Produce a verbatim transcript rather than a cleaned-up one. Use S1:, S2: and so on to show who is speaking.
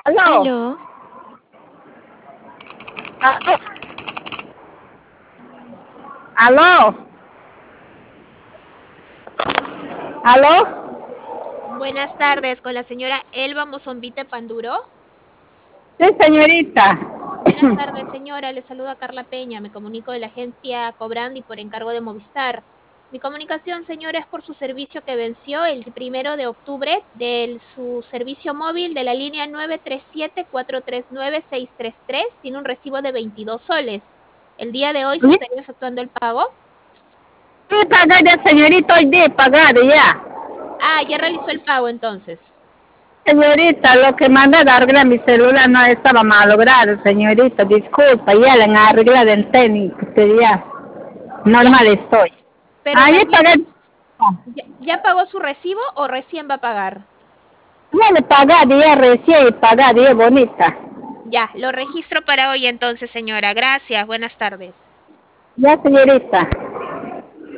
S1: Aló.
S2: Aló.
S1: Aló. Aló. Aló.
S2: Buenas tardes, con la señora Elba Mozombite Panduro.
S1: Sí, señorita.
S2: Buenas tardes, señora. Le saluda Carla Peña. Me comunico de la agencia Cobrandi por encargo de Movistar. Mi comunicación, señora, es por su servicio que venció el primero de octubre de su servicio móvil de la línea nueve tres siete, cuatro tres nueve, seis tres tres. Tiene un recibo de veintidós soles. El día de hoy se
S1: Sí,
S2: estaría efectuando el pago.
S1: sí, pagada, señorita, hoy día pagado ya.
S2: Ah, ya realizó el pago entonces.
S1: Señorita, lo que manda a arreglar mi celular no estaba malogrado, señorita. Disculpa, ya le han arreglado el técnico, que ya
S2: Ya,
S1: normal estoy.
S2: pero
S1: Ah, ya
S2: también
S1: pagué.
S2: ¿Ya, ya pagó su recibo o recién va a pagar?
S1: Ya le pagado, ya recién pagado, ya bonita.
S2: Ya, lo registro para hoy entonces, señora. Gracias, buenas tardes.
S1: Ya, señorita.